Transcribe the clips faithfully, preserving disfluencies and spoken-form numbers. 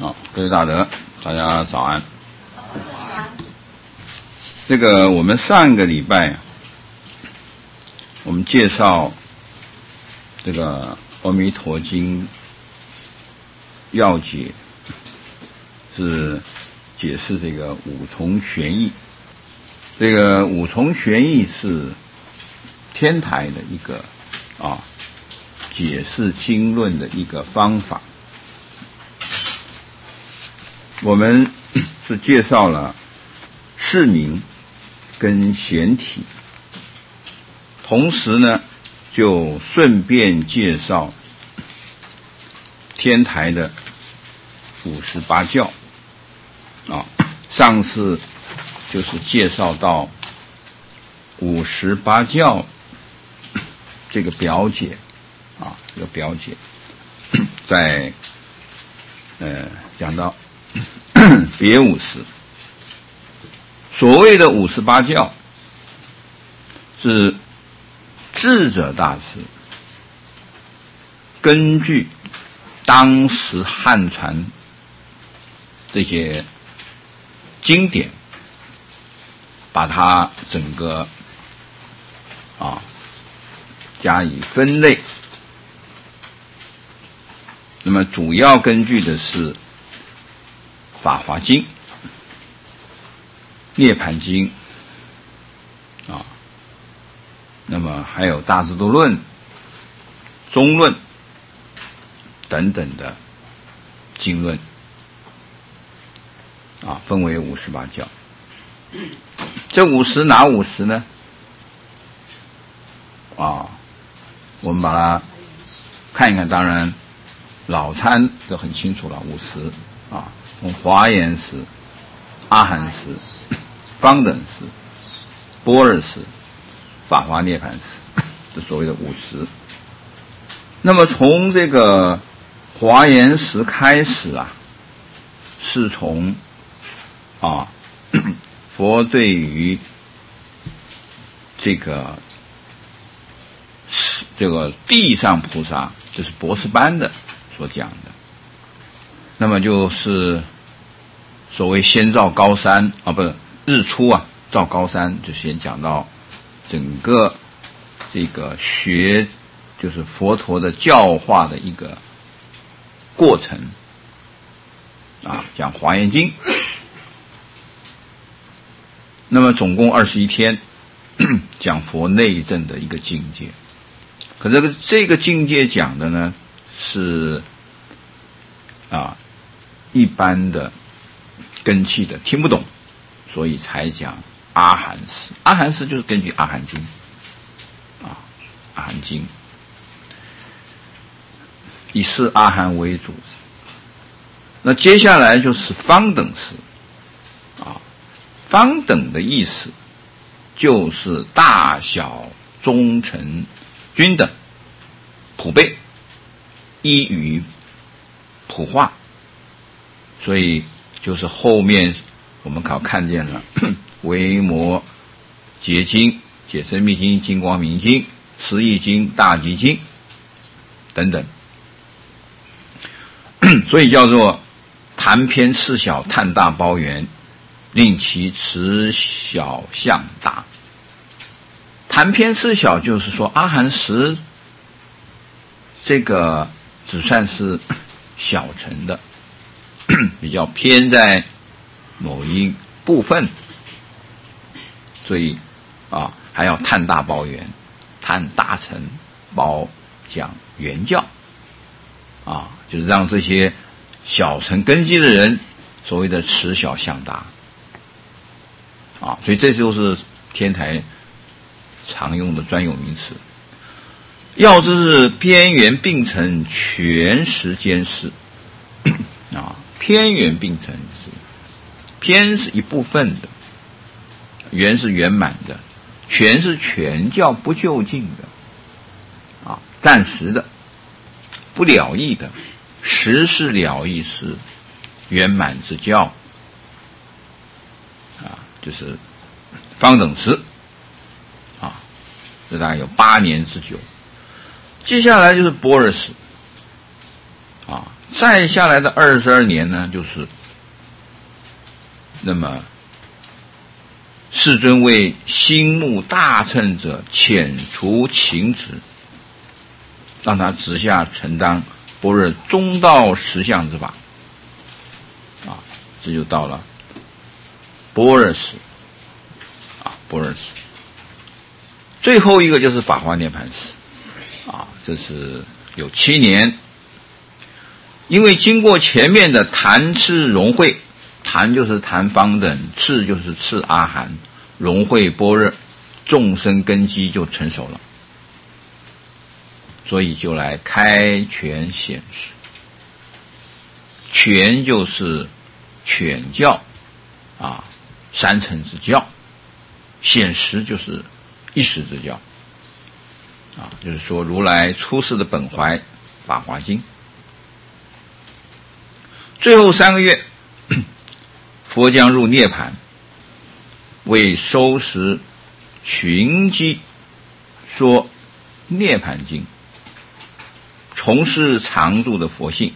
好，各位大德，大家早安。这个我们上个礼拜，我们介绍这个《阿弥陀经》要解，是解释这个五重玄义。这个五重玄义是天台的一个啊解释经论的一个方法。我们是介绍了释名跟显体，同时呢就顺便介绍天台的五十八教啊。上次就是介绍到五十八教这个表解啊，这个表解在呃讲到别五十，所谓的五十八教是智者大师根据当时汉传这些经典，把它整个啊加以分类。那么主要根据的是法华经、涅盘经啊，那么还有大智度论、中论等等的经论啊，分为五十八教。这五十哪五十呢？啊，我们把它看一看。当然，老参都很清楚了，五十啊。从华严时、阿含时、方等时、般若时、法华涅盘时，这所谓的五十。那么从这个华严时开始啊，是从啊佛对于这个这个地上菩萨，就是博士班的所讲的。那么就是所谓先照高山啊，不是日出啊，照高山，就先讲到整个这个学，就是佛陀的教化的一个过程啊，讲华严经。那么总共二十一天，讲佛内证的一个境界。可这个这个境界讲的呢是啊一般的根器的听不懂，所以才讲阿含识。阿含识就是根据阿含经啊，阿含经以是阿含为主。那接下来就是方等识啊，方等的意思就是大小中乘均等普被，依于普化。所以就是后面我们考看见了维摩诘经、解深密经、金光明经、十义经、大集经等等，所以叫做谈偏次小，探大包圆，令其持小向大。谈偏次小就是说阿含识这个只算是小乘的，比较偏在某一部分，所以啊还要探大包圆，探大乘包讲圆教啊，就是让这些小乘根基的人所谓的持小向大啊，所以这就是天台常用的专有名词。要之是边缘并成，全时兼施啊。偏圆并成是偏是一部分的，圆是圆满的，全是全教不究竟的啊，暂时的不了义的，实是了义是圆满之教啊，就是方等识啊，这大概有八年之久。接下来就是般若识啊， 再下来的二十二年呢，就是那么世尊为心目大乘者遣除情执，让他直下承担般若中道实相之法啊，这就到了般若时啊，般若时。最后一个就是法华涅槃时啊，这是有七年。因为经过前面的谈次融会，谈就是谈方等，次就是次阿含，融会般若，众生根基就成熟了，所以就来开权显实。权就是权教啊，三乘之教，显实就是一时之教啊，就是说如来出世的本怀法华经。最后三个月，佛将入涅槃，为收拾群机，说涅槃经，从事常住的佛性。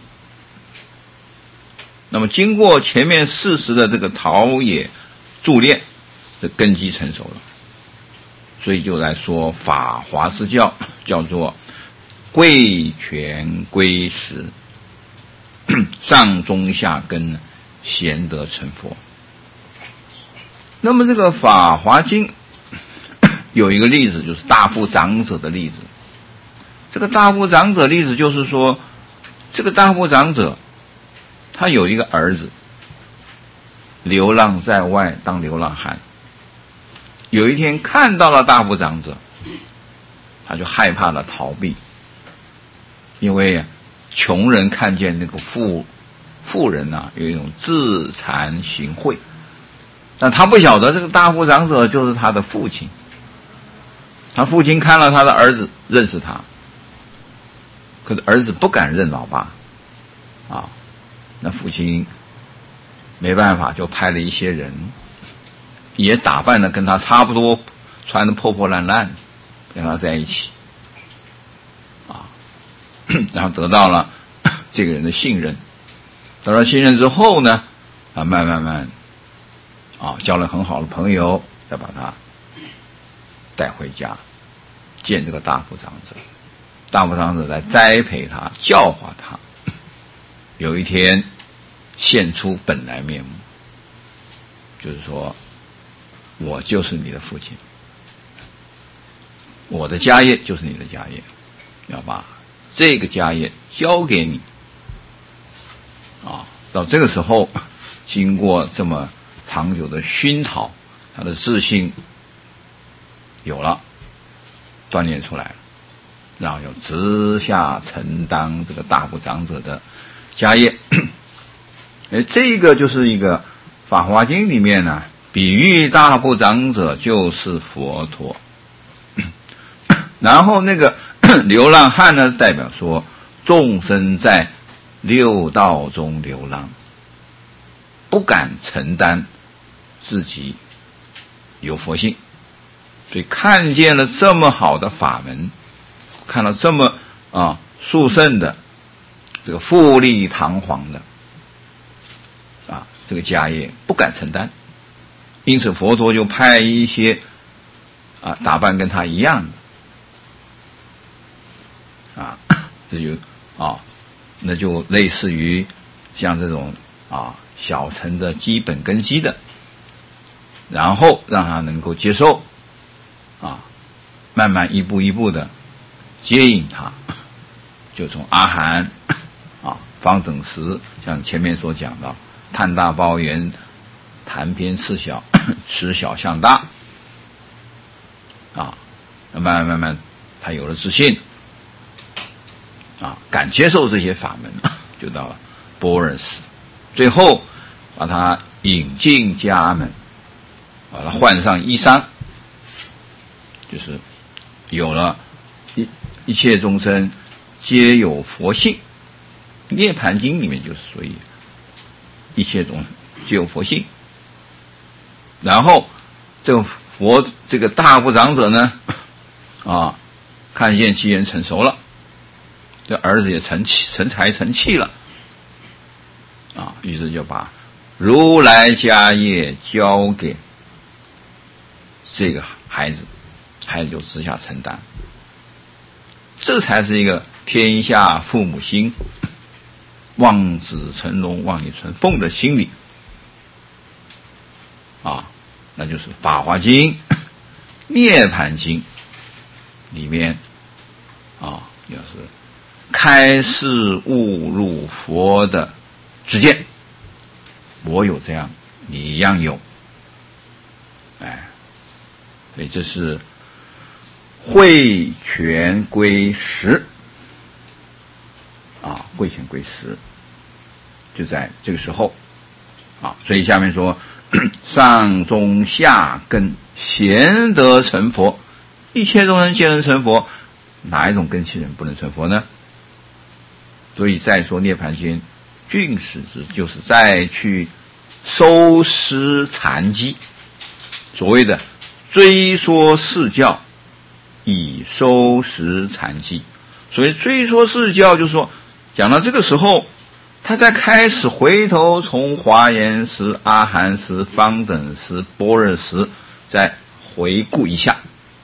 那么经过前面四十的这个陶冶铸炼，的根基成熟了，所以就来说法华四教叫做贵权归实，上中下根贤德成佛。那么这个法华经有一个例子，就是大富长者的例子。这个大富长者例子就是说，这个大富长者他有一个儿子流浪在外当流浪汉，有一天看到了大富长者，他就害怕了逃避，因为穷人看见那个富富人啊，有一种自惭形秽，但他不晓得这个大富长者就是他的父亲。他父亲看了他的儿子，认识他，可是儿子不敢认老爸啊，那父亲没办法，就派了一些人，也打扮的跟他差不多，穿的破破烂烂，跟他在一起啊，然后得到了这个人的信任。得到信任之后呢，啊，慢慢慢啊，交了很好的朋友，再把他带回家见这个大富长者。大富长者来栽培他，教化他，有一天现出本来面目，就是说我就是你的父亲，我的家业就是你的家业，要把这个家业交给你啊。到这个时候，经过这么长久的熏陶，他的自信有了，锻炼出来了，然后有直下承担这个大富长者的家业。哎，这个就是一个《法华经》里面呢，比喻大富长者就是佛陀。然后那个流浪汉呢，代表说众生在六道中流浪，不敢承担自己有佛性，所以看见了这么好的法门，看到这么啊殊胜的这个富丽堂皇的啊这个家业，不敢承担，因此佛陀就派一些啊打扮跟他一样的啊，这就啊那就类似于像这种啊小乘的基本根基的，然后让他能够接受啊，慢慢一步一步的接引他，就从阿含啊方等时，像前面所讲到探大包圆，谈偏次小，持小向大啊，慢慢慢慢他有了自信啊，敢接受这些法门，就到了般若时，最后把他引进家门，把他换上衣裳，就是有了一一切众生皆有佛性。涅盘经里面就是所以一切众生皆有佛性。然后这个佛这个大富长者呢啊，看见机缘成熟了，这儿子也成器成才成器了于是就把如来家业交给这个孩子，孩子就直下承担。这才是一个天下父母心，望子成龙望女成凤的心理啊，那就是《法华经》《涅盘经》里面啊，要是开示悟入佛的知见，我有这样，你一样有，哎，所以这是慧权归实啊，慧权归实，就在这个时候啊。所以下面说，上中下根贤得成佛，一切众生皆能成佛，哪一种根器人不能成佛呢？所以再说《涅盘经》，俊始之，就是再去收拾残机，所谓的追说释教，以收拾残机。所以追说释教就是说，讲到这个时候，他在开始回头从华严时、阿含时、方等时、般若时再回顾一下。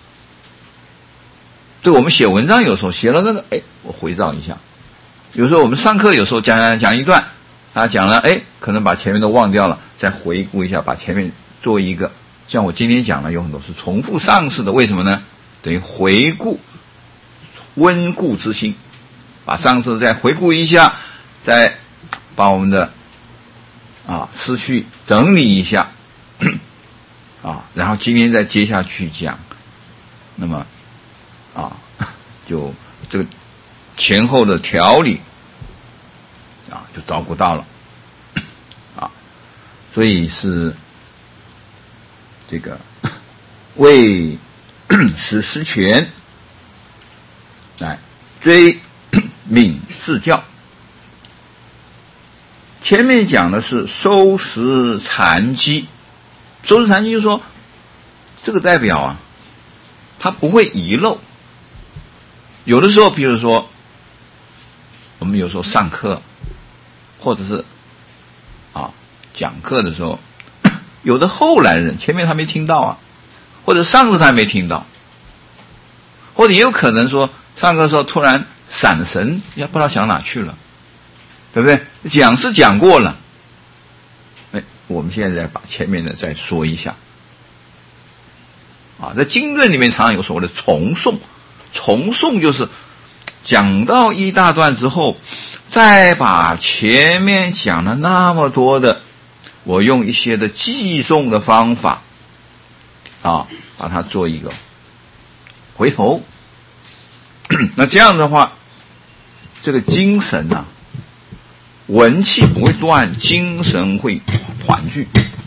对，我们写文章有时候写了这个，哎，我回照一下。有时候我们上课有时候讲讲讲一段，他讲了，哎，可能把前面都忘掉了，再回顾一下，把前面做一个。像我今天讲的有很多是重复上次的，为什么呢？等于回顾，温故知新，把上次再回顾一下，再把我们的啊思绪整理一下啊，然后今天再接下去讲，那么啊就这个前后的条理啊就照顾到了啊，所以是这个为使实权来追敏释教。前面讲的是收拾残机，收拾残机就是说，这个代表啊，它不会遗漏。有的时候，比如说，我们有时候上课，或者是啊讲课的时候，有的后来人前面他没听到啊，或者上次他没听到，或者也有可能说上课的时候突然闪神，也不知道想哪去了，对不对？讲是讲过了，哎，我们现在再把前面的再说一下啊，在经论里面常常有所谓的重诵，重诵就是讲到一大段之后，再把前面讲了那么多的，我用一些的记诵的方法啊，把它做一个回头。那这样的话，这个精神啊，文气不会断，精神会团聚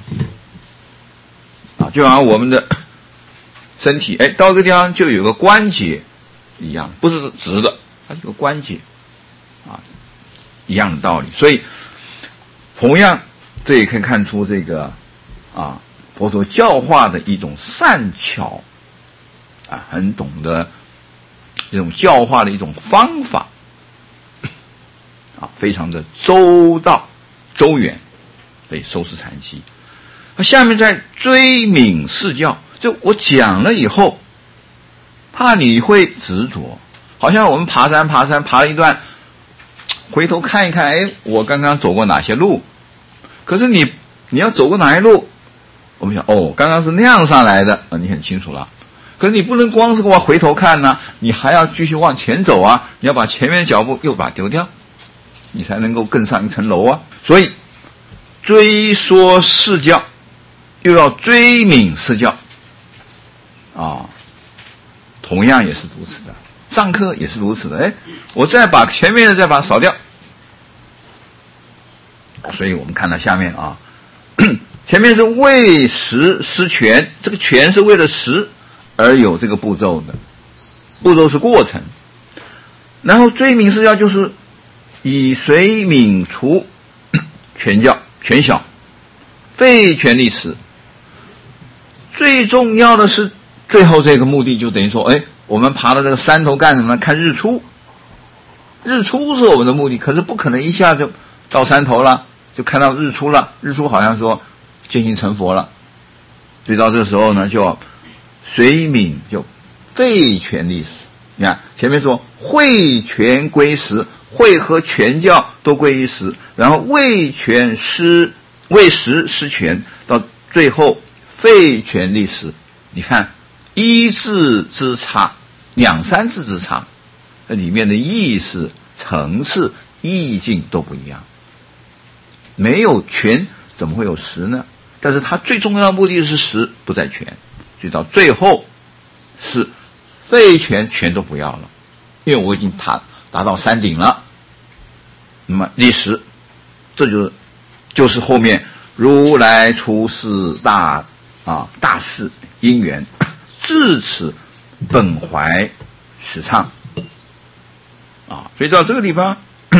啊，就好像我们的身体，哎，到这个地方就有个关节一样，不是直的，它有个关节啊，一样的道理。所以同样这也可以看出这个啊佛陀教化的一种善巧啊，很懂得这种教化的一种方法啊，非常的周到周远，所以收拾残机。那下面再追敏释教，就我讲了以后，怕你会执着，好像我们爬山爬山爬了一段，回头看一看，哎，我刚刚走过哪些路？可是你你要走过哪一路？我们想，哦，刚刚是那样上来的，啊，你很清楚了。可是你不能光是往回头看呢、啊，你还要继续往前走啊！你要把前面的脚步又把它丢掉，你才能够更上一层楼啊！所以追说释教，又要追敏释教啊，同样也是如此的。上课也是如此的，哎，我再把前面的再把它扫掉。所以我们看到下面啊，前面是为实施权，这个权是为了实而有这个步骤的，步骤是过程。然后追敏释教就是以随泯除权教权小，废权利实。最重要的是最后这个目的，就等于说，哎，我们爬到这个山头干什么呢？看日出。日出是我们的目的，可是不可能一下就到山头了， 就看到日出了，日出好像说渐行成佛了，所以到这个时候呢，就随泯就废权立实。你看前面说会权归实，会和权教都归于实，然后为权失为实失权，到最后废权立实。你看一字之差，两三字之差，这里面的意思、层次、意境都不一样。没有权怎么会有实呢？但是它最重要的目的是实，不在权，所以到最后是废权，权都不要了，因为我已经达达到山顶了。那么立实，这就是就是后面如来出世大啊大事因缘，至此本怀实畅啊。所以到这个地方，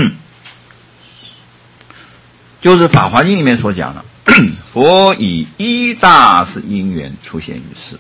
就是《法华经》里面所讲的，佛以一大事因缘出现于世。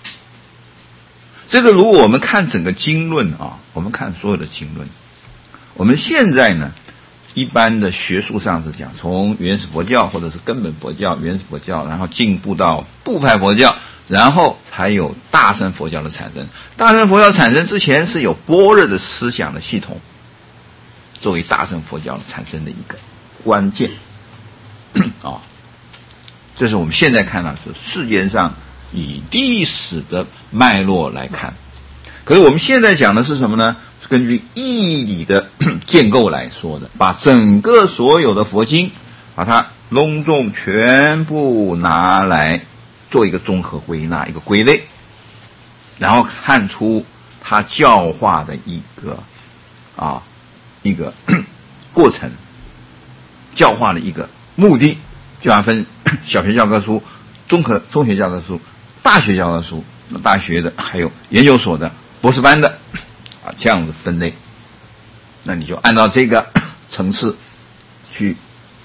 这个如果我们看整个经论啊，我们看所有的经论，我们现在呢，一般的学术上是讲，从原始佛教或者是根本佛教、原始佛教，然后进步到部派佛教，然后才有大乘佛教的产生。大乘佛教产生之前是有般若的思想的系统，作为大乘佛教产生的一个关键啊。这是我们现在看到是世界上以历史的脉络来看。可是我们现在讲的是什么呢？是根据义理的建构来说的，把整个所有的佛经把它隆重全部拿来做一个综合归纳，一个归类，然后看出它教化的一个啊一个过程，教化的一个目的，就要分小学教科书、中科中学教科书、大学教科书，大学的还有研究所的、博士班的啊，这样的分类。那你就按照这个层次去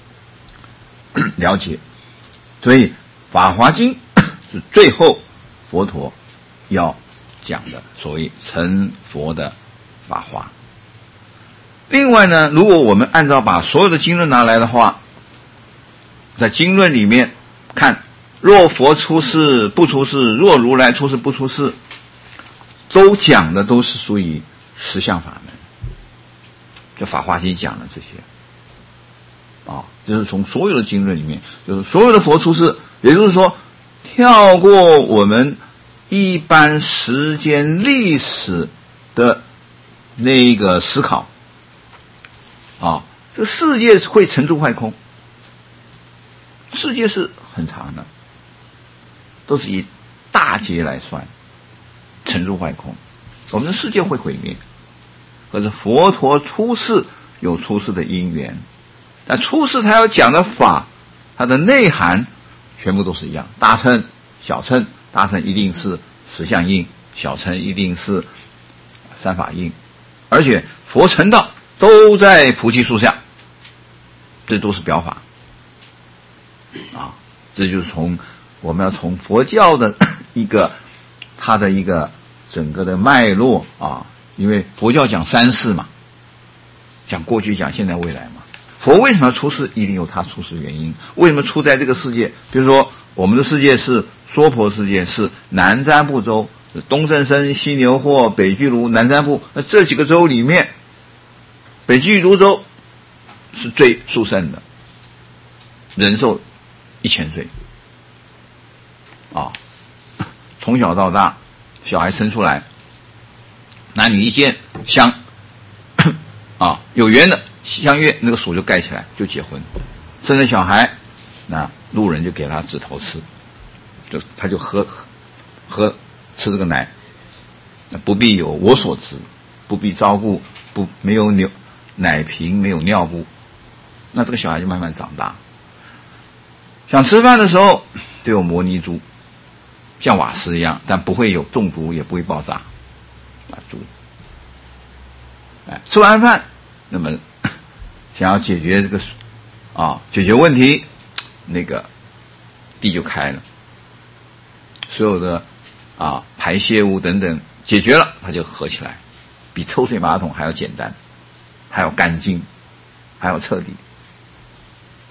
了解。所以《法华经》是最后佛陀要讲的所谓成佛的法华。另外呢，如果我们按照把所有的经论拿来的话，在经论里面看，若佛出世不出世，若如来出世不出世，都讲的都是属于实相法门。就《法华经》讲的这些啊，就是从所有的经论里面，就是所有的佛出世，也就是说跳过我们一般时间历史的那个思考啊，这个世界会成住坏空，世界是很长的，都是以大劫来算，成住坏空，我们的世界会毁灭。可是佛陀出世有出世的因缘，但出世他要讲的法，它的内涵全部都是一样，大乘、小乘，大乘一定是实相应，小乘一定是三法印，而且佛成道都在菩提树下，这都是表法啊。这就是从我们要从佛教的一个它的一个整个的脉络啊，因为佛教讲三世嘛，讲过去、讲现在、未来嘛。佛为什么要出世？一定有他出世原因。为什么出在这个世界？比如说我们的世界是娑婆世界，是南瞻部洲，东胜身、西牛货、北俱卢、南瞻部，那这几个州里面，北俱卢州是最殊胜的，人寿一千岁啊，从小到大，小孩生出来，男女一见相啊，有缘的相约，那个手就盖起来就结婚，生了小孩，那路人就给他指头吃，就他就喝喝吃这个奶，那不必有我所知，不必照顾，不没有牛奶瓶，没有尿布，那这个小孩就慢慢长大。想吃饭的时候都有摩尼珠，像瓦斯一样，但不会有中毒，也不会爆炸啊珠。哎，吃完饭，那么想要解决这个啊解决问题，那个地就开了，所有的啊排泄物等等解决了，它就合起来，比抽水马桶还要简单，还要干净，还要彻底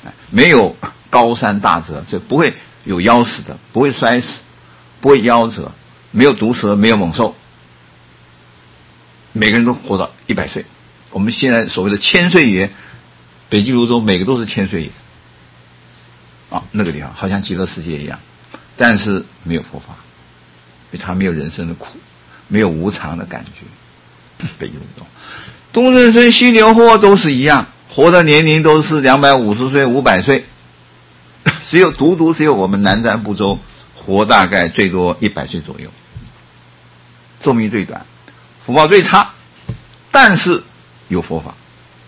没有高山大泽，就不会有夭死的，不会摔死，不会夭折，没有毒蛇，没有猛兽，每个人都活到一百岁。我们现在所谓的千岁爷，北极泸州每个都是千岁爷啊，那个地方好像极乐世界一样，但是没有佛法，因为他没有人生的苦，没有无常的感觉。北极泸州、东正生、西牛货都是一样，活的年龄都是两百五十岁、五百岁，只有独独只有我们南瞻部洲活大概最多一百岁左右，寿命最短，福报最差，但是有佛法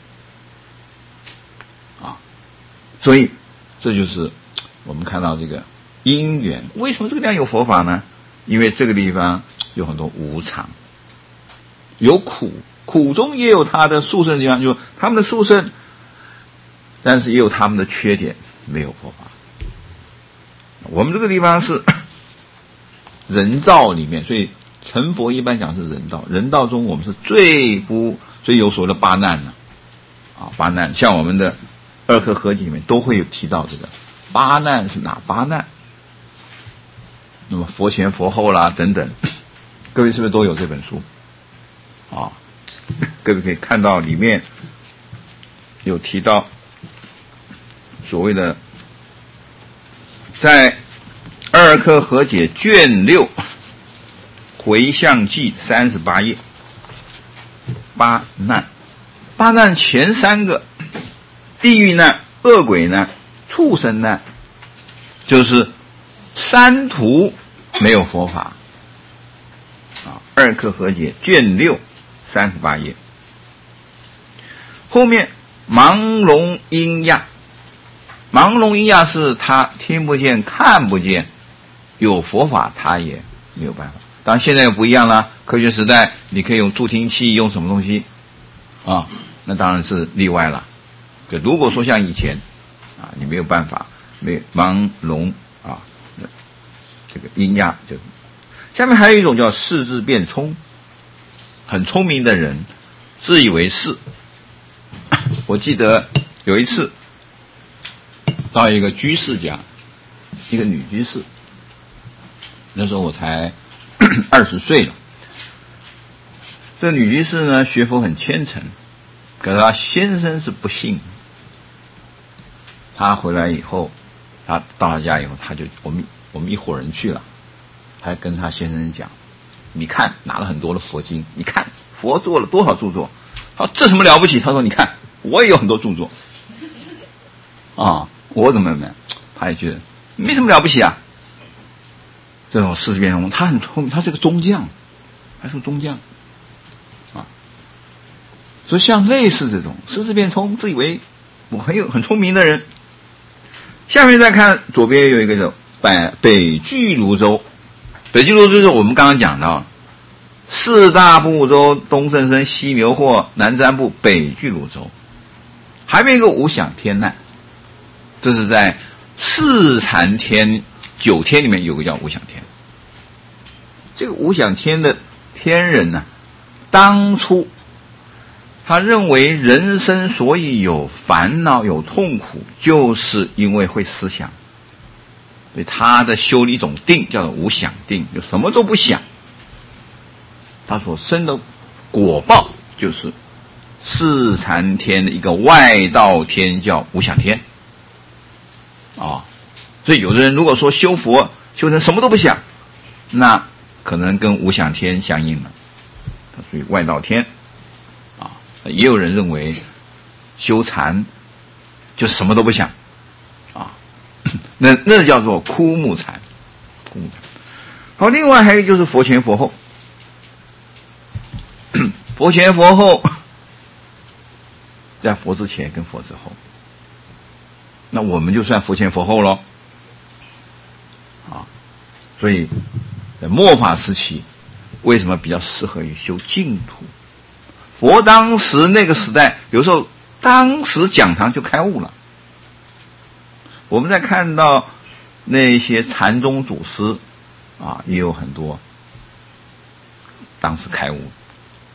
啊，所以这就是我们看到这个因缘。为什么这个地方有佛法呢？因为这个地方有很多无常，有苦，苦中也有它的殊胜的地方，就是他们的殊胜，但是也有他们的缺点，没有佛法。我们这个地方是人道里面，所以成佛一般讲是人道，人道中我们是最不最有所谓的八难了啊，八难像我们的二科合集里面都会有提到这个八难是哪八难，那么佛前佛后啦等等，各位是不是都有这本书啊？各位可以看到里面有提到所谓的在二科合解卷六回向记三十八页，八难，八难前三个地狱难、恶鬼难、畜生难，就是三途没有佛法啊。二科合解卷六三十八页，后面盲聋喑哑，盲聋喑哑是他听不见看不见，有佛法他也没有办法。当然现在又不一样了，科学时代你可以用助听器，用什么东西啊，那当然是例外了。就如果说像以前啊，你没有办法，没有盲聋啊，这个喑哑就。下面还有一种叫视智变聪，很聪明的人自以为是。我记得有一次到一个居士家，一个女居士，那时候我才二十岁了。这女居士呢，学佛很虔诚，可是她先生是不信。她回来以后，她到她家以后，她就我们我们一伙人去了，还跟她先生讲，你看拿了很多的佛经，你看佛做了多少著作，他说这什么了不起？他说你看我也有很多著作啊，我怎么怎么样？他也觉得没什么了不起啊。这种世变中，他很聪明，他是个中将，还是个中将啊。所以像类似这种世事变聪，自以为我很有很聪明的人。下面再看左边有一个叫北北俱泸州，北俱泸州就是我们刚刚讲到四大部洲，东胜身、西牛货、南瞻部、北俱泸州，还有一个无想天难，这是在四禅天九天里面有个叫无想天。这个无想天的天人呢、啊，当初他认为人生所以有烦恼有痛苦，就是因为会思想，所以他的修了一种定叫做无想定，就什么都不想。他所生的果报就是四禅天的一个外道天叫无想天啊。所以有的人如果说修佛修成什么都不想，那可能跟无想天相应了，它属于外道天啊。也有人认为修禅就什么都不想啊，那那叫做枯木禅。枯木禅。好，另外还有就是佛前佛后，佛前佛后，在佛之前跟佛之后，那我们就算佛前佛后咯啊。所以在末法时期为什么比较适合于修净土？佛当时那个时代，有时候当时讲堂就开悟了。我们在看到那些禅宗祖师啊，也有很多当时开悟，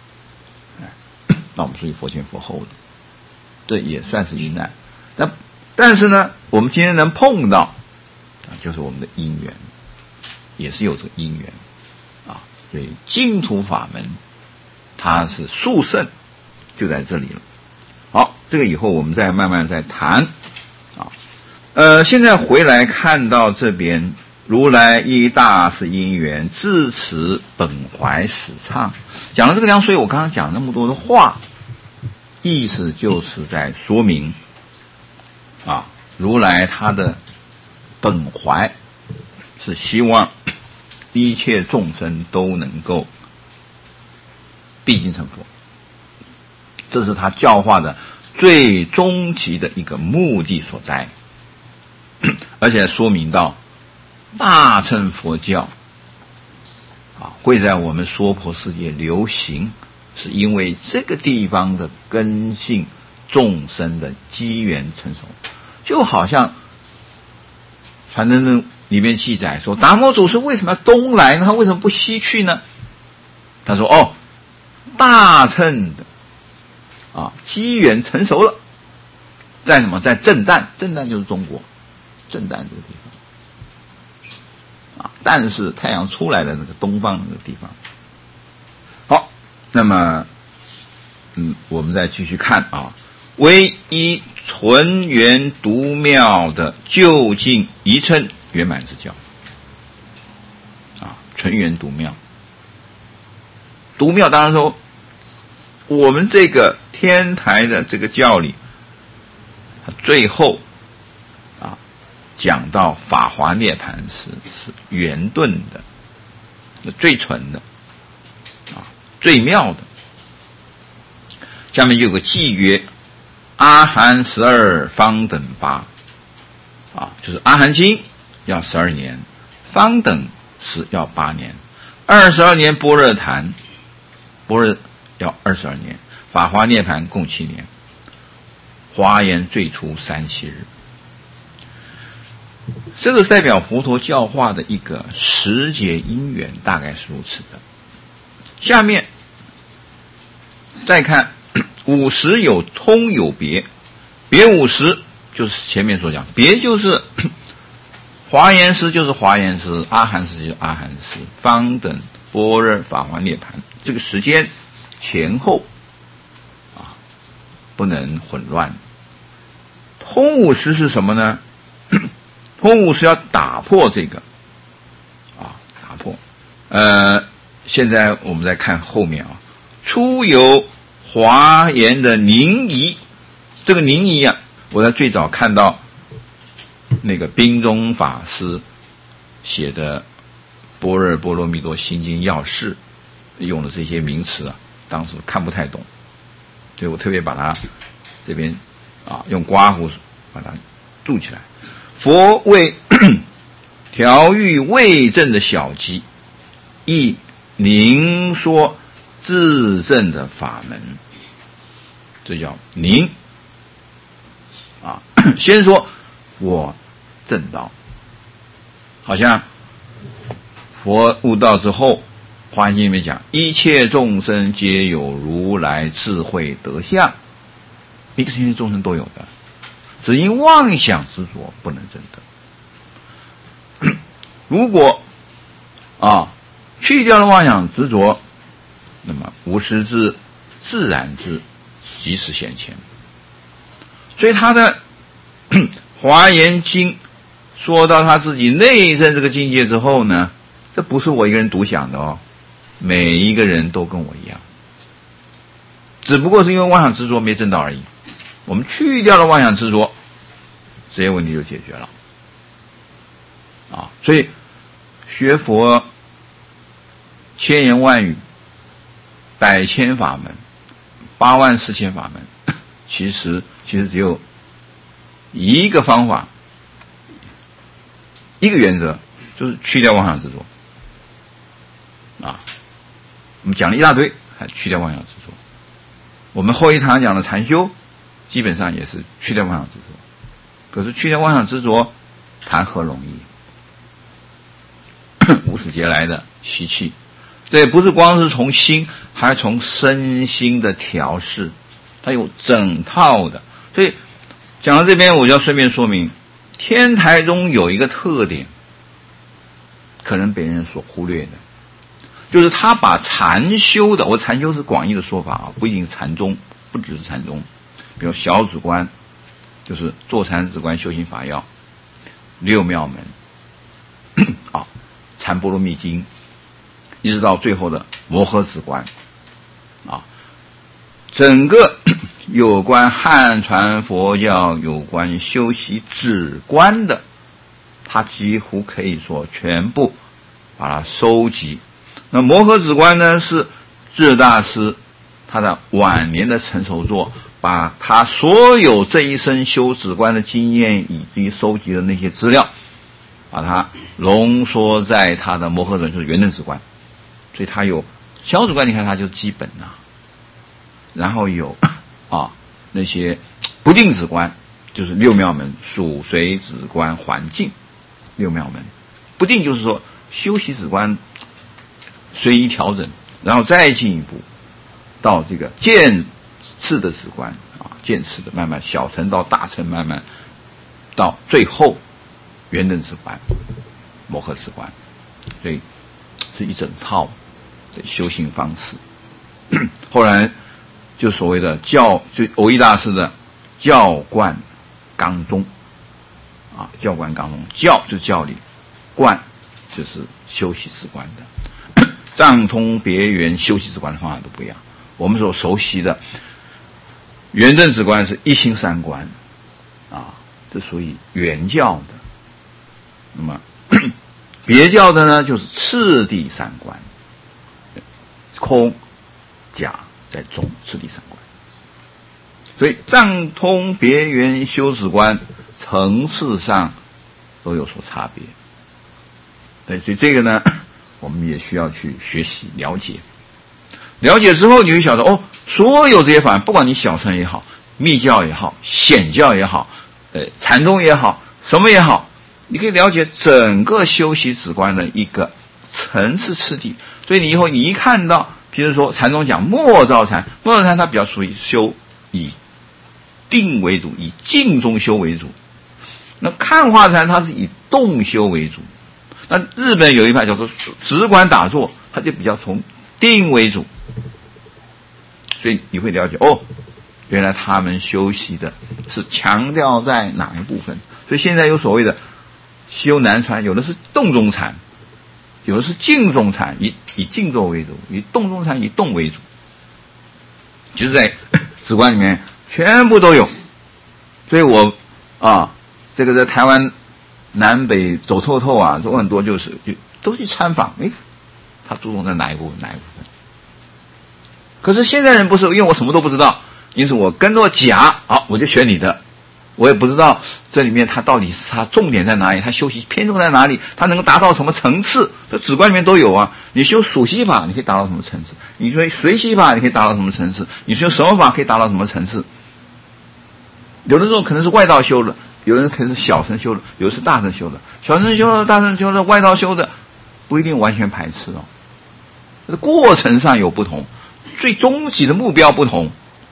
那我们属于佛前佛后的，这也算是一难。那但是呢，我们今天能碰到啊，就是我们的因缘，也是有这个因缘啊。所以净土法门它是殊胜，就在这里了。好，这个以后我们再慢慢再谈啊。呃，现在回来看到这边，如来依大是因缘，自持本怀始唱。讲了这个地方，所以我刚刚讲那么多的话，意思就是在说明啊，如来他的本怀是希望一切众生都能够毕竟成佛，这是他教化的最终极的一个目的所在。而且说明到大乘佛教啊会在我们娑婆世界流行，是因为这个地方的根性众生的机缘成熟。就好像传真经里面记载说，达摩祖师为什么要东来呢？他为什么不西去呢？他说哦，大乘的啊机缘成熟了，在什么？在震旦，震旦就是中国震旦这个地方啊，但是太阳出来的那个东方那个地方。好，那么嗯，我们再继续看啊，唯一纯圆独妙的究竟一乘圆满之教啊，纯圆独妙。独妙当然说，我们这个天台的这个教理，最后啊讲到法华涅槃是是圆顿的，最纯的啊，最妙的。下面有个偈曰：阿含十二方等八啊，就是阿含经要十二年，方等是要八年，二十二年般若谈，般若要二十二年，法华涅槃共七年，华严最初三七日。这个是代表佛陀教化的一个时节因缘，大概是如此的。下面再看五十有通有别，别五十就是前面所讲，别就是华严师就是华严师，阿含师就是阿含师，方等般若法华涅槃，这个时间前后啊不能混乱。通五十是什么呢？通五十要打破这个啊，打破。呃，现在我们再看后面啊，初有华严的宁仪，这个宁仪啊，我在最早看到那个宾中法师写的《般若波罗蜜多心经要释》用的这些名词啊，当时看不太懂，所以我特别把它这边啊用刮胡把它注起来。佛为调御未证的小机，亦宁说自证的法门，这叫宁啊。先说我证道，好像佛悟道之后，华严经里面讲，一切众生皆有如来智慧德相，一切众生都有的，只因妄想执着不能证得。如果啊去掉了妄想执着，那么无实质自然之即时显前。所以他的华严经说到他自己内证这个境界之后呢，这不是我一个人独享的哦，每一个人都跟我一样，只不过是因为妄想执着没证到而已。我们去掉了妄想执着，这些问题就解决了啊。所以学佛千言万语，百千法门，八万四千法门，其实其实只有一个方法，一个原则，就是去掉妄想执着啊。我们讲了一大堆，还去掉妄想执着。我们后一堂讲的禅修，基本上也是去掉妄想执着。可是去掉妄想执着，谈何容易？无始劫来的习气，这也不是光是从心，还从身心的调试，它有整套的。所以讲到这边，我就要顺便说明，天台宗有一个特点，可能被人所忽略的，就是他把禅修的，我禅修是广义的说法啊，不一定禅宗，不只是禅宗，比如小止观，就是坐禅止观修行法要，六妙门啊，禅波罗蜜经，一直到最后的摩诃止观啊，整个有关汉传佛教有关修习止观的，他几乎可以说全部把它收集。那摩诃止观呢，是智大师他的晚年的成熟作，把他所有这一生修止观的经验以及收集的那些资料，把它浓缩在他的摩诃止，就是圆顿止观。所以他有小止观，你看它就基本啊，然后有啊那些不定止观，就是六妙门，属随止观环境六妙门。不定就是说修习止观随意调整，然后再进一步到这个渐次的止观啊，渐次的慢慢小乘到大乘，慢慢到最后圆顿止观、摩诃止观，所以是一整套的修行方式。后来就所谓的教，就蕅益大师的教观纲宗啊，教观纲宗，教就是教理，观就是修习止观的。藏通别圆修习止观的方法都不一样。我们所熟悉的圆顿止观是一心三观啊，这属于原教的。那么别教的呢，就是次第三观，空假在中，次第三观。所以藏通别圆修止观层次上都有所差别。对，所以这个呢，我们也需要去学习了解。了解之后，你会晓得哦，所有这些法，不管你小乘也好，密教也好，显教也好，呃，禅宗也好，什么也好，你可以了解整个修习止观的一个层次次第。所以你以后你一看到，比如说禅宗讲默照禅，默照禅它比较属于修以定为主，以静中修为主。那看化禅它是以动修为主。那日本有一派叫做止观打坐，它就比较从定为主。所以你会了解哦，原来他们修习的是强调在哪一部分。所以现在有所谓的修南传，有的是动中禅，有的是静中禅，以以静坐为主，以动中禅以动为主，就是在止观里面全部都有。所以我啊，这个在台湾南北走透透啊，有很多就是就都去参访，诶，他注重在哪一部分哪一部分。可是现在人不是，因为我什么都不知道，因此我跟着甲，好，我就选你的，我也不知道这里面他到底是他重点在哪里，他修习偏重在哪里，他能够达到什么层次，这止观里面都有啊。你修数息法，你可以达到什么层次？你说随息法，你可以达到什么层次？你修什么法可以达到什么层次？有的时候可能是外道修的，有人可能是小乘修的，有的是大乘修的。小乘修的、大乘修的、外道修的，不一定完全排斥哦。过程上有不同，最终极的目标不同，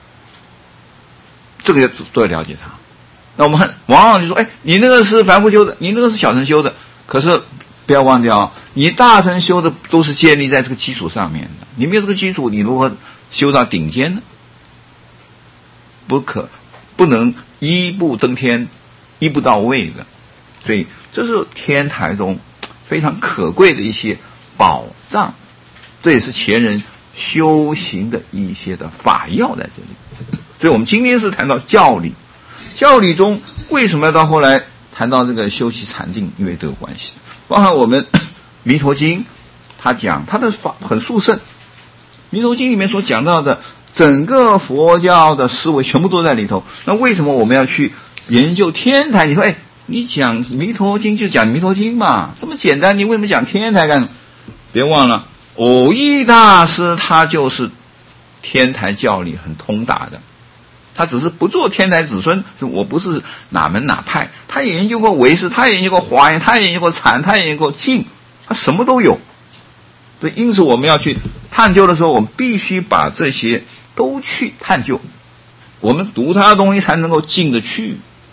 这个都要了解它。那我们很往往就说，哎，你那个是凡夫修的，你那个是小乘修的，可是不要忘掉，你大乘修的都是建立在这个基础上面的。你没有这个基础，你如何修到顶尖呢？不可，不能一步登天，一步到位的。所以这是天台中非常可贵的一些宝藏，这也是前人修行的一些的法要在这里。所以我们今天是谈到教理，教理中为什么要到后来谈到这个修习禅定，因为都有关系。包含我们弥陀经，他讲他的法很殊胜，弥陀经里面所讲到的整个佛教的思维全部都在里头。那为什么我们要去研究天台？你说，哎，你讲弥陀经就讲弥陀经嘛，这么简单，你为什么讲天台干什么？别忘了，蕅益大师他就是天台教理很通达的，他只是不做天台子孙，我不是哪门哪派，他也研究过唯识，他也研究过华严，他也研究过禅，他也研究过净，他什么都有。所以因此我们要去探究的时候，我们必须把这些都去探究，我们读他的东西才能够进得去。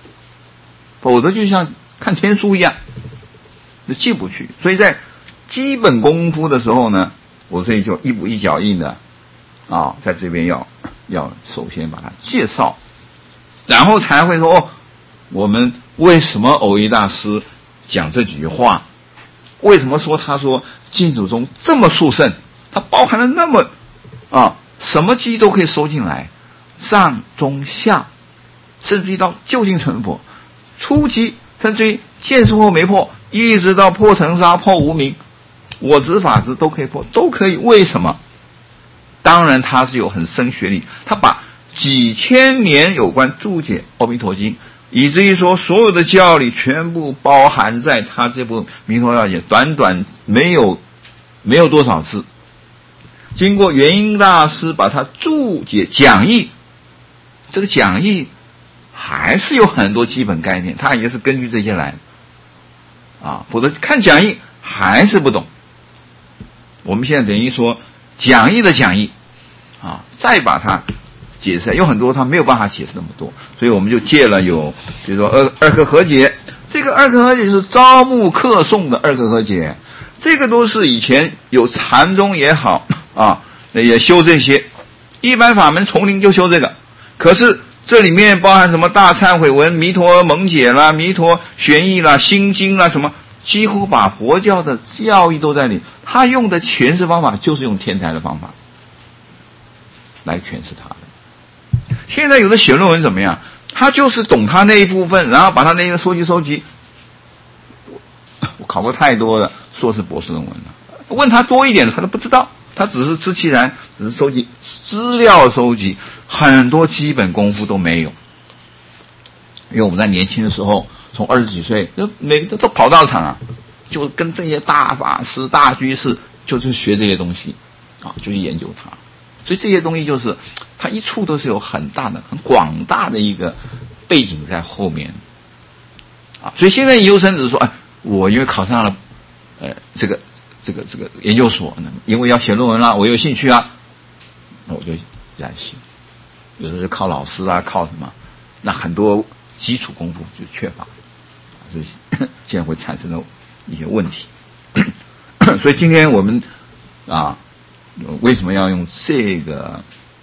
否则就像看天书一样，就进不去。所以在基本功夫的时候呢，我所以就一步一脚印的啊，在这边要要首先把它介绍，然后才会说哦，我们为什么耦一大师讲这几句话？为什么说他说净土宗这么殊胜？它包含了那么啊，什么机都可以收进来，上中下，甚至于到究竟成佛，初级甚至于见识破没破，一直到破尘沙、破无明，我执法执都可以破，都可以。为什么？当然它是有很深学理，他把几千年有关注解《阿弥陀经》，以至于说所有的教理全部包含在他这部《弥陀要解》，短短没有没有多少字，经过元音大师把它注解讲义，这个讲义还是有很多基本概念，他也是根据这些来啊，否则看讲义还是不懂。我们现在等于说讲义的讲义啊，再把它解释，有很多他没有办法解释那么多，所以我们就借了有，比如说二二课合解，这个二课合解是招募客诵的二课合解，这个都是以前有禅宗也好啊，也修这些，一般法门丛林就修这个，可是这里面包含什么大忏悔文、弥陀蒙解啦、弥陀玄义啦、心经啦什么，几乎把佛教的教义都在里，他用的诠释方法就是用天台的方法来诠释他的。现在有的写论文怎么样？他就是懂他那一部分，然后把他那个收集收集。我考过太多的硕士博士论文了，问他多一点的他都不知道，他只是知其然，只是收集资料，收集很多基本功夫都没有。因为我们在年轻的时候，从二十几岁，就每个都跑道场啊，就跟这些大法师、大居士，就是学这些东西啊，就去研究它。所以这些东西就是它一处都是有很大的、很广大的一个背景在后面啊。所以现在研究生只是说，哎，我因为考上了呃这个这个这个研究所，因为要写论文啦，我有兴趣啊，那我就这样写。有的是靠老师啊，靠什么？那很多基础功夫就缺乏，所以现在会产生了一些问题。所以今天我们啊，为什么要用这个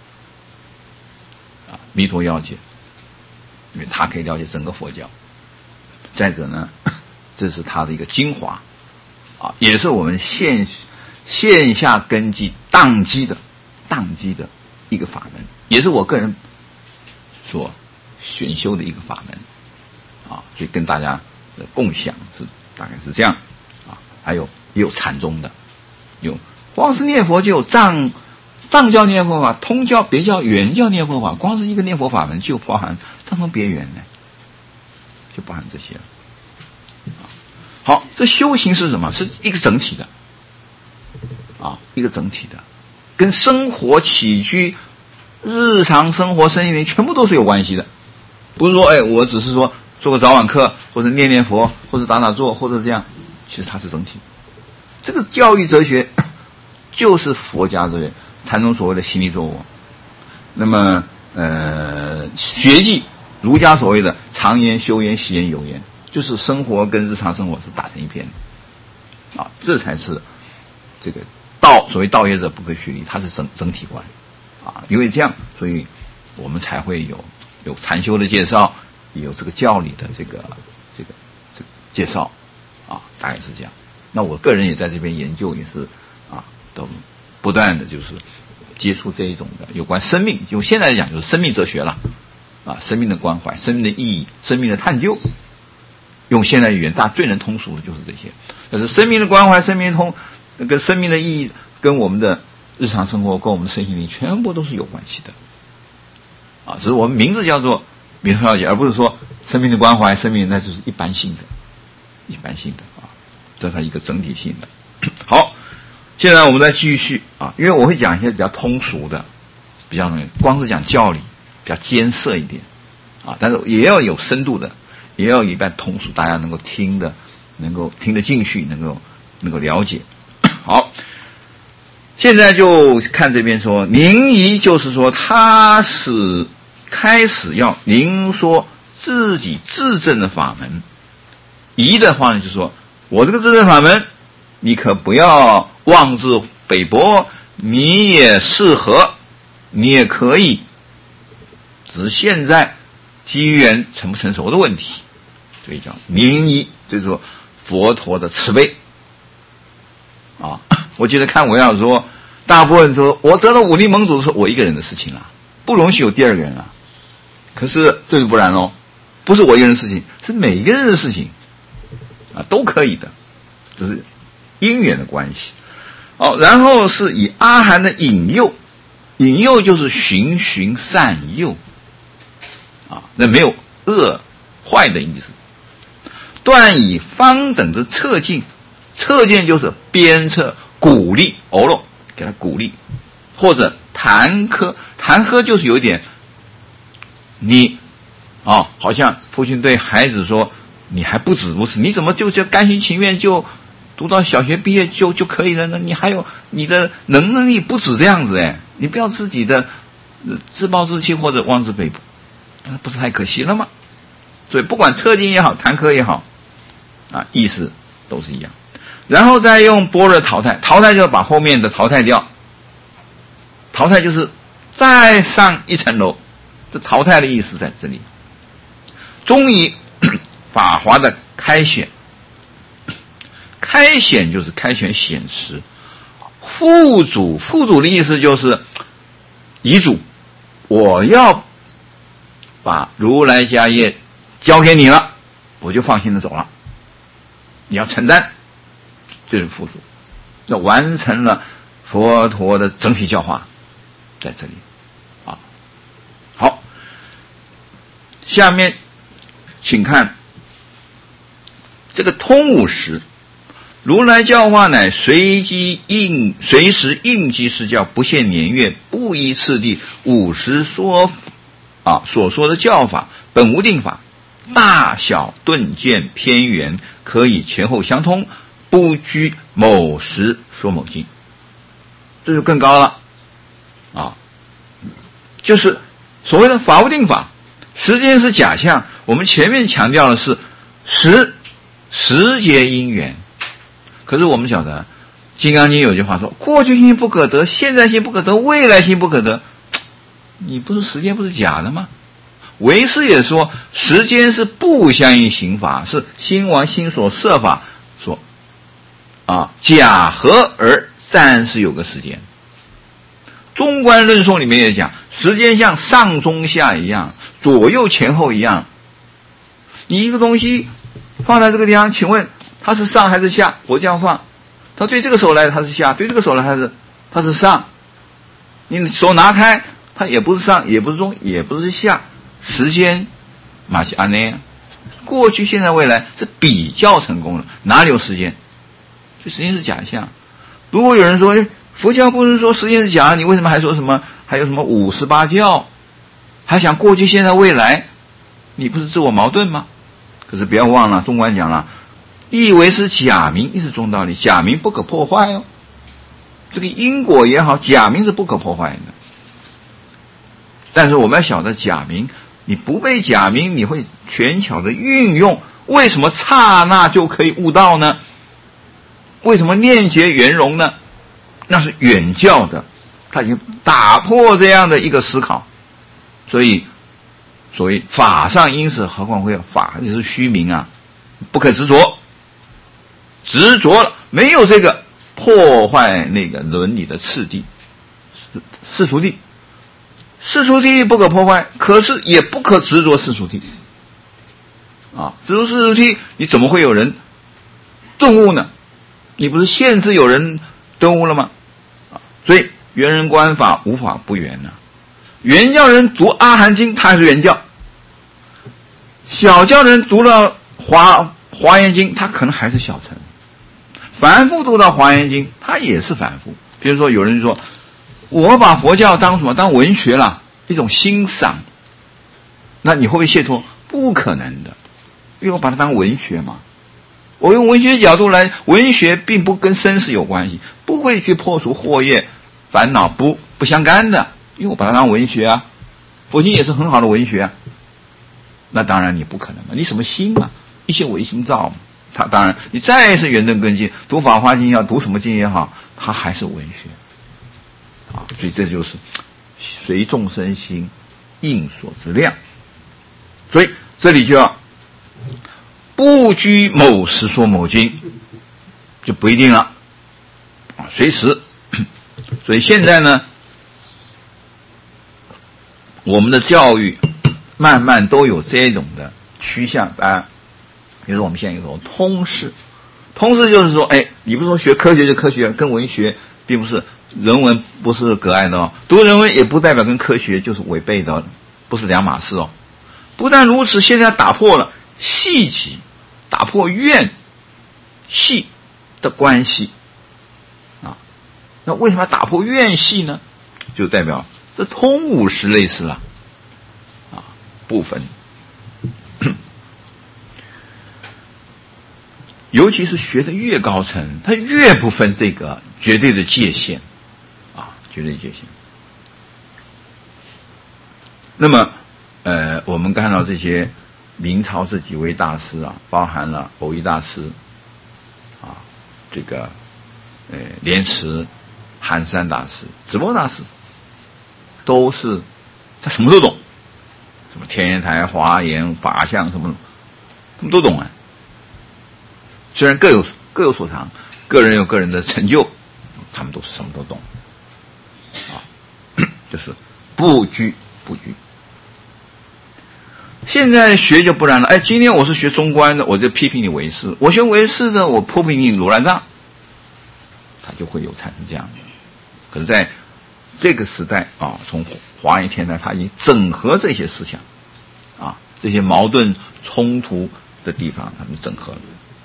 啊弥陀要解？因为它可以了解整个佛教。再者呢，这是它的一个精华啊，也是我们线线下根基宕机的宕机的一个法门，也是我个人所选修的一个法门啊，所以跟大家的共享是大概是这样啊。还有也有禅宗的，有光是念佛就有藏藏教念佛法、通教、别教、原教念佛法，光是一个念佛法门就包含藏通别圆呢，就包含这些了。好，这修行是什么？是一个整体的啊，一个整体的，跟生活起居、日常生活、身心灵全部都是有关系的。不是说，哎，我只是说做个早晚课，或者念念佛，或者打打坐，或者这样，其实它是整体。这个教育哲学就是佛家哲学，禅宗所谓的行理作我。那么，呃，学记儒家所谓的常言、修言、习言、有言，就是生活跟日常生活是打成一片的啊，这才是这个道。所谓道业者不可虚离，它是整整体观啊。因为这样，所以我们才会有有禅修的介绍，有这个教理的这个这个这个介绍啊，大概是这样。那我个人也在这边研究，也是啊，都不断的就是接触这一种的有关生命，用现在来讲就是生命哲学了啊，生命的关怀、生命的意义、生命的探究。用现代语言，大家最能通俗的就是这些。但是生命的关怀、生命通那个生命的意义，跟我们的日常生活、跟我们的身心灵全部都是有关系的啊。只是我们名字叫做弥陀要解，而不是说生命的关怀、生命那就是一般性的、一般性的啊，这是一个整体性的。好，现在我们再继续啊，因为我会讲一些比较通俗的，比较容易，光是讲教理比较艰涩一点啊，但是也要有深度的。也要一般通俗，大家能够听的，能够听得进去，能够能够了解。好，现在就看这边说，宁仪就是说他是开始要宁说自己自证的法门。疑的话呢，就是说我这个自证法门，你可不要妄自菲薄，你也适合，你也可以，只是现在机缘成不成熟的问题，所以叫明疑，就是说佛陀的慈悲啊。我记得看文要说，大部分说我得了武力盟主是我一个人的事情啦，不容许有第二个人啊。可是这就不然喽，不是我一个人的事情，是每个人的事情啊，都可以的，这是因缘的关系。哦，然后是以阿含的引诱，引诱就是循循善诱啊，那没有恶坏的意思。断以方等之策进，策进就是鞭策鼓励，哦喽，给他鼓励，或者弹劾，弹劾就是有一点你啊、哦，好像父亲对孩子说，你还不止如此，你怎么就就甘心情愿就读到小学毕业就就可以了呢？你还有你的能力不止这样子哎，你不要自己的自暴自弃或者妄自菲薄，不是太可惜了吗？所以不管策进也好，弹劾也好，啊，意思都是一样。然后再用般若淘汰，淘汰就是把后面的淘汰掉，淘汰就是再上一层楼，这淘汰的意思在这里。中以法华的开显，开显就是开显显实。副主，副主的意思就是遗嘱，我要把如来家业交给你了，我就放心的走了，你要承担，这是副主。那完成了佛陀的整体教化在这里啊。好，下面请看这个通五时，如来教化乃随机应随时应机施教，不限年月，不依次第，五时说啊所说的教法本无定法，大小顿渐偏圆，可以前后相通，不拘某时说某经。这就更高了啊，就是所谓的法无定法。时间是假象，我们前面强调的是时时节因缘，可是我们晓得《金刚经》有句话说，过去性不可得，现在性不可得，未来性不可得。你不是时间不是假的吗？唯识也说时间是不相应行法，是心王心所设法说啊假合而暂时有个时间。中观论颂里面也讲，时间像上中下一样，左右前后一样。你一个东西放在这个地方，请问它是上还是下？我这样放，它对这个手来它是下，对这个手来它是它是上。你手拿开，它也不是上，也不是中，也不是下。时间马西安内，过去现在未来是比较成功了，哪里有时间？所以时间是假象。如果有人说佛教不是说时间是假，你为什么还说什么还有什么五十八教，还想过去现在未来，你不是自我矛盾吗？可是不要忘了，中观讲了，意为是假名，一是中道理，假名不可破坏哦。这个因果也好，假名是不可破坏的。但是我们要晓得假名，你不被假名，你会权巧的运用，为什么刹那就可以悟道呢？为什么念结圆融呢？那是远教的，他已经打破这样的一个思考。所以所谓法上因时，何况会有法，也是虚名啊，不可执着，执着了没有这个破坏那个伦理的次第，世俗谛，世俗谛不可破坏，可是也不可执着世俗谛啊，执着世俗谛，你怎么会有人顿悟呢？你不是现世有人顿悟了吗？啊，所以圆人观法无法不圆啊。原教人读阿含经，他还是原教；小教人读了华华严经，他可能还是小乘；凡夫读到华严经，他也是凡夫。比如说，有人说，我把佛教当什么？当文学了，一种欣赏。那你会不会解脱？不可能的，因为我把它当文学嘛。我用文学角度来，文学并不跟生死有关系，不会去破除惑业烦恼，不不相干的，因为我把它当文学啊。佛经也是很好的文学啊。 那当然你不可能嘛，你什么心啊？一切唯心造嘛。他当然，你再是圆顿根基，读《法华经》也好，读什么经也好，它还是文学啊。所以这就是随众生心，应所之量。所以这里就要不拘某时说某经，就不一定了啊，随时。所以现在呢，我们的教育慢慢都有这种的趋向啊。比如说我们现在有种通识，通识就是说，哎，你不是说学科学就科学，跟文学并不是，人文不是隔岸的哦，读人文也不代表跟科学就是违背的，不是两码事哦。不但如此，现在打破了系级，打破院系的关系啊。那为什么要打破院系呢？就代表这通五十类似了啊，不分。尤其是学的越高层，他越不分这个绝对的界限啊，绝对界限。那么呃，我们看到这些明朝这几位大师啊，包含了蕅益大师啊，这个呃莲池、寒山大师、智波大师，都是他什么都懂，什么天眼台、华严、法相什么，他们都懂啊。虽然各有各有所长，个人有个人的成就，他们都是什么都懂啊，就是不拘不拘。现在学就不然了，哎，今天我是学中观的，我就批评你唯识；我学唯识的，我批评你如来藏，他就会有产生这样的。可是在这个时代啊，从华严天台，他已经整合这些思想啊，这些矛盾冲突的地方，他们整合了。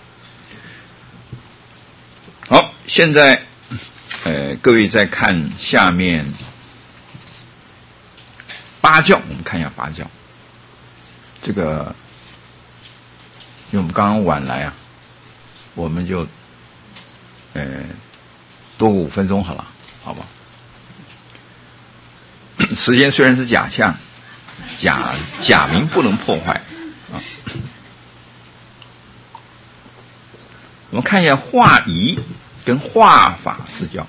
好，现在呃，各位再看下面八教，我们看一下八教。这个，因为我们刚刚晚来啊，我们就呃多五分钟好了，好吧？时间虽然是假象，假假名不能破坏啊。我们看一下化仪跟化法四教，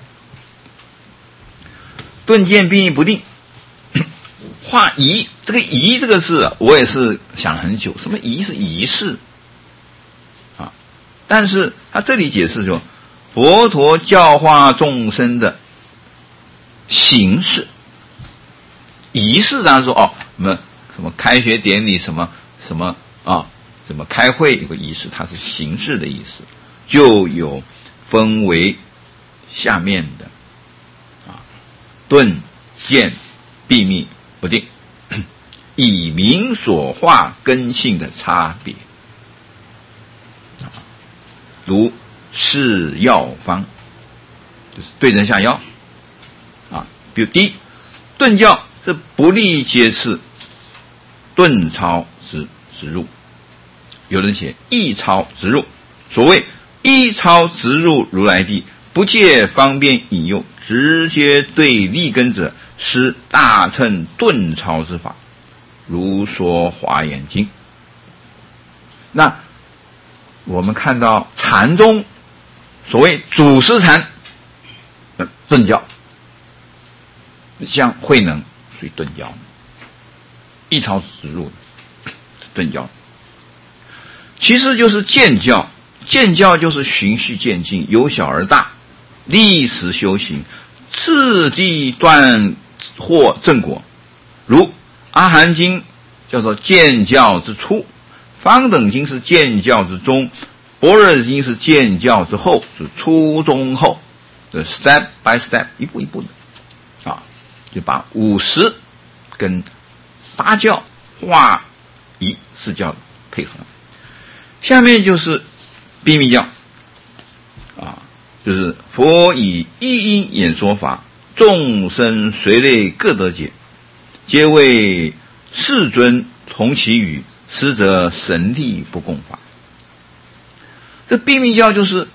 顿渐并义不定。化仪，这个仪这个字我也是想了很久，什么仪是仪式啊？但是他这里解释说，佛陀教化众生的形式，仪式当然说哦，什么什么开学典礼，什么什么啊，什么开会有个仪式，它是形式的意思。就有分为下面的啊，顿渐闭密不定，以明所化根性的差别啊，如是药方，就是对症下药啊。比如第一，顿教是不立皆次，顿超直直入，有人写一超直入，所谓一超直入如来地，不借方便引诱，直接对立根者，施大乘顿超之法，如说华严经。那我们看到禅宗所谓祖师禅，呃，顿教，像慧能属于顿教，一超直入顿教，其实就是渐教。渐教就是循序渐进，由小而大，历时修行，次第断获正果。如阿含经叫做渐教之初，方等经是渐教之中，般若经是渐教之后，是初中后，这 step by step 一步一步的啊，就把五十跟八教化仪四教配合。下面就是秘密教啊，就是佛以一因演说法，众生随类各得解，皆为世尊从其语，实则神力不共法。这秘密教就是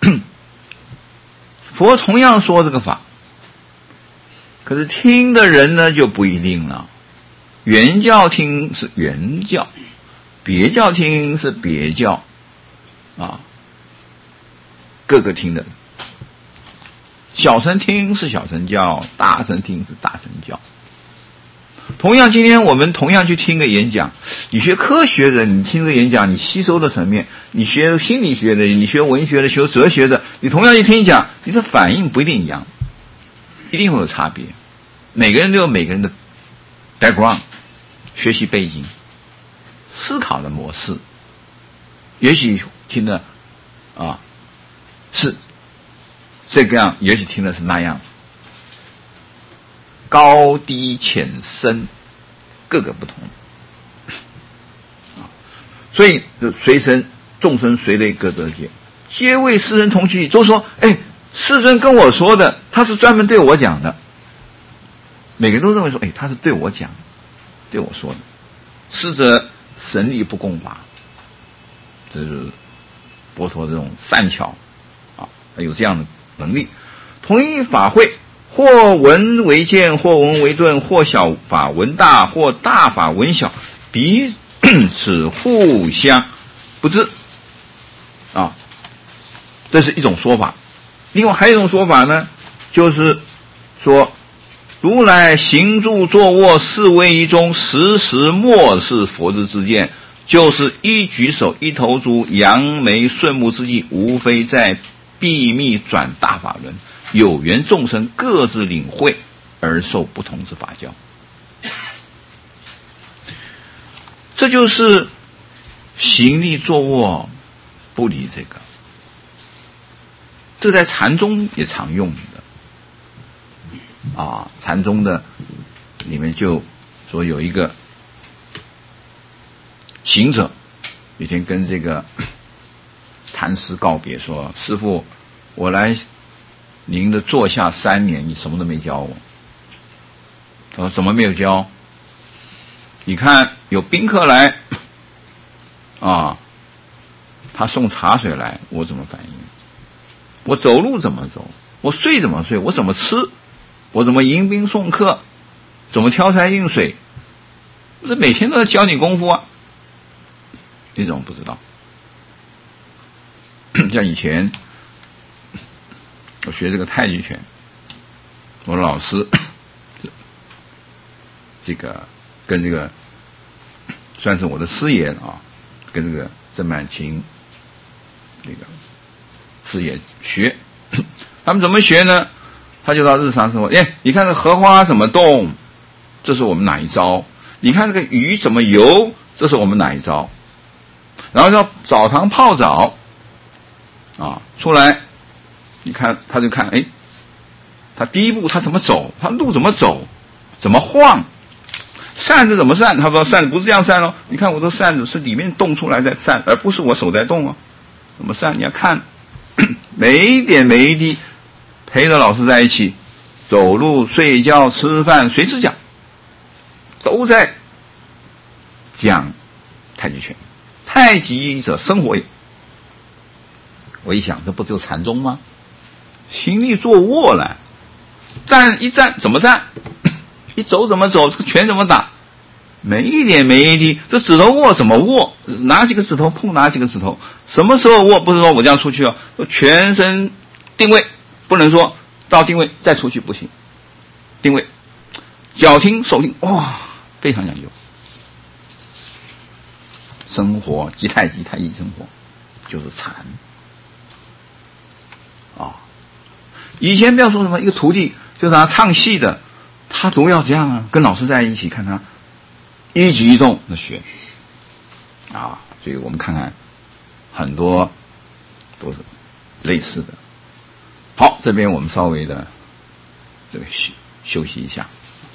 佛同样说这个法，可是听的人呢就不一定了。原教听是原教， 别教听是别教啊，各个听的。小声听是小声教，大声听是大声教。同样，今天我们同样去听个演讲，你学科学的，你听个演讲，你吸收的层面；你学心理学的，你学文学的，学哲学的，你同样去听讲，你的反应不一定一样，一定会有差别。每个人都有每个人的 background、学习背景、思考的模式，也许听的啊是这个样，也许听的是那样。高低浅深各个不同所以随身众生随类各得解，皆为世人同去。都说哎，世尊跟我说的，他是专门对我讲的。每个人都认为说，哎，他是对我讲，对我说的。师者神力不共法，这是佛陀这种善巧啊，有这样的能力。同一法会，或闻为见，或闻为顿，或小法闻大，或大法闻小，彼此互相不知啊，这是一种说法。另外还有一种说法呢，就是说如来行住坐卧四位一中，时时默是佛之知见，就是一举手一投足扬眉顺目之际，无非在秘密转大法轮，有缘众生各自领会而受不同之法教。这就是行立坐卧不离这个，这在禅宗也常用的啊。禅宗的里面就说有一个行者，以前跟这个禅师告别说，师父，我来您的座下三年，你什么都没教我。他说怎么没有教？你看有宾客来啊，他送茶水来，我怎么反应？我走路怎么走？我睡怎么睡？我怎么吃？我怎么迎宾送客？怎么挑菜应水？这每天都在教你功夫啊，你怎么不知道？像以前我学这个太极拳，我的老师这个跟这个算是我的师爷啊，跟这个郑曼青这个师爷学，他们怎么学呢？他就到日常生活，哎，你看这荷花怎么动，这是我们哪一招？你看这个鱼怎么游，这是我们哪一招？然后到澡堂泡澡啊，出来你看他就看，哎，他第一步他怎么走，他路怎么走，怎么晃，扇子怎么扇，他说扇子不是这样扇哦，你看我这扇子是里面动出来在扇，而不是我手在动哦，怎么扇你要看每一点每一滴，陪着老师在一起走路睡觉吃饭随时讲，都在讲太极拳。太极者生活也。我一想，这不就是禅宗吗？行立坐卧了，站一站怎么站，一走怎么走，这个拳怎么打，每一点每一滴，这指头握怎么握，哪几个指头碰哪几个指头，什么时候握，不是说我这样出去哦，全身定位，不能说到定位再出去不行，定位，脚停手停，哇，非常讲究。生活即太极，太极生活就是禅啊。以前不要说什么一个徒弟就是他唱戏的，他都要这样啊，跟老师在一起看他一举一动的学啊，所以我们看看很多都是类似的。好，这边我们稍微的这个休休息一下。